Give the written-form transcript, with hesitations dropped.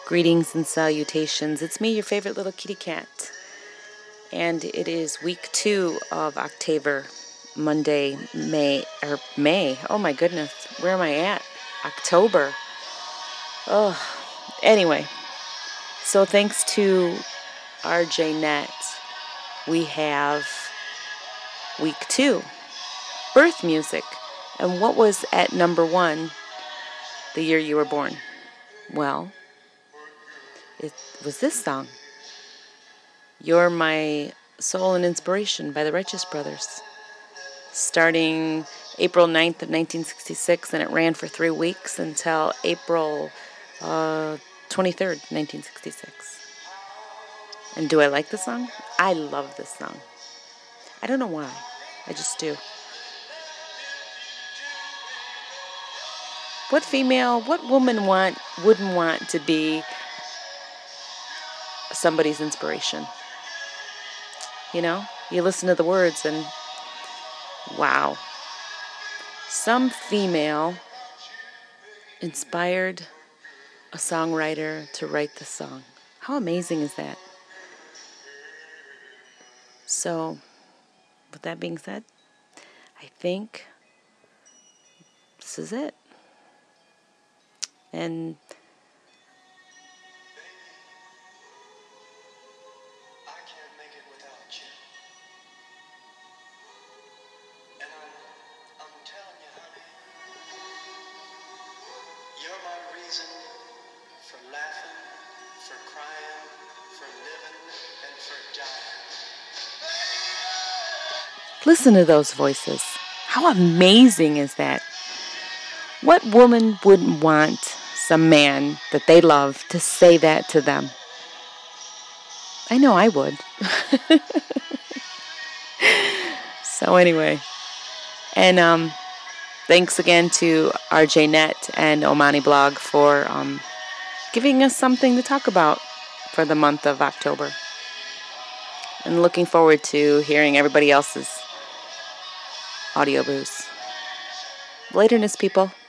Greetings and salutations. It's me, your favorite little kitty cat. And it is week 2 of October, Monday, May. Oh my goodness, where am I at? October. Oh, anyway. So thanks to RJ Net, we have week 2, birth music. And what was at number 1 the year you were born? Well, it was this song, You're My Soul and Inspiration by the Righteous Brothers, starting April 9th of 1966, and it ran for 3 weeks until April 23rd, 1966. And do I like the song? I love this song. I don't know why. I just do. What woman wouldn't want to be somebody's inspiration? You know, you listen to the words and wow. Some female inspired a songwriter to write the song. How amazing is that? So, with that being said, I think this is it. And you're my reason for laughing, for crying, for living, and for dying. listen to those voices. How amazing is that? What woman wouldn't want some man that they love to say that to them? I know I would. So anyway, and thanks again to RJ Net and Omani Blog for giving us something to talk about for the month of October. And looking forward to hearing everybody else's audio booze. Laterness, people.